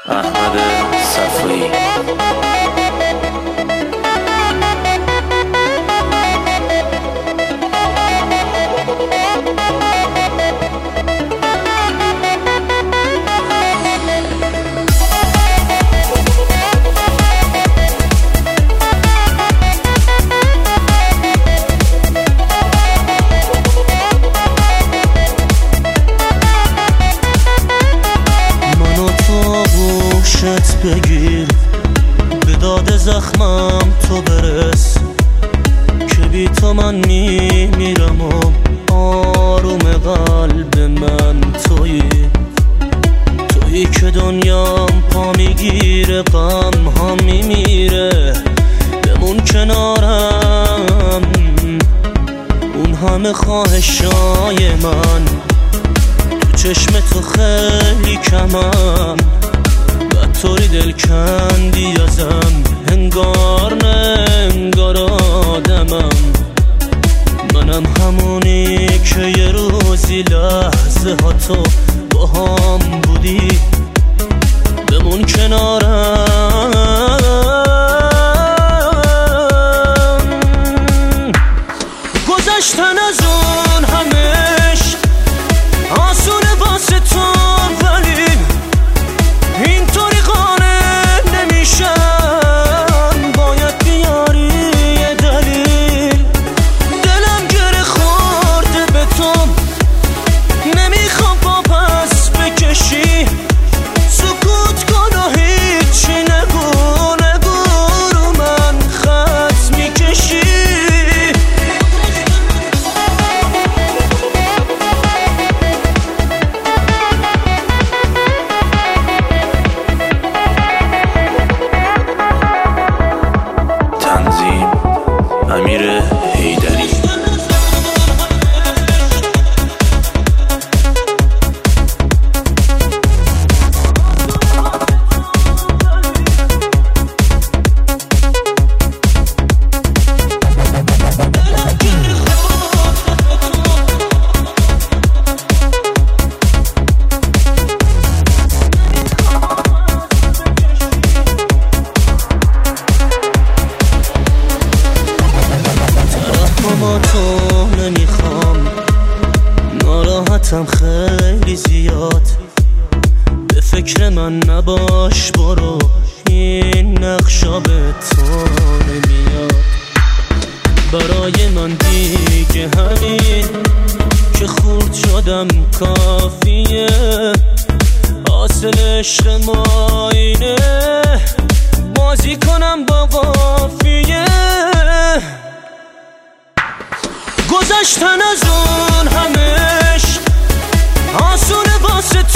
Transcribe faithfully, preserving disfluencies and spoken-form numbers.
احمد صفایی. بگیر به داد زخمم تو برس که بی تو من میمیرم و آروم قلب من تویی تویی که دنیام پا میگیره غم ها میمیره بمون کنارم اون همه خواهشای من تو چشم تو خیلی کمم طوری دل کندی ازم انگار نه انگار آدمم منم همونی که یه روزی لحظه ها تو با هم بودی بمون کنارم گذشتن از اون همش آسونه واسه تو ولی اینطوری قانع نمیشم باید بیاری یه دلیل دلم گره خورده به تو نمیخوام با پس بکشی سکوت کن و هیچی نگو نگو رو من خط میکشی امیر حیدری. با تو نمیخوام ناراحتم خیلی زیاد به فکر من نباش برو این نقشا به تو نمیاد برای من دیگه همین که خورد شدم کافیه حاصل عشق ما اینه بازی کنم با قافیه گذشتن از اون همش آسونه واسه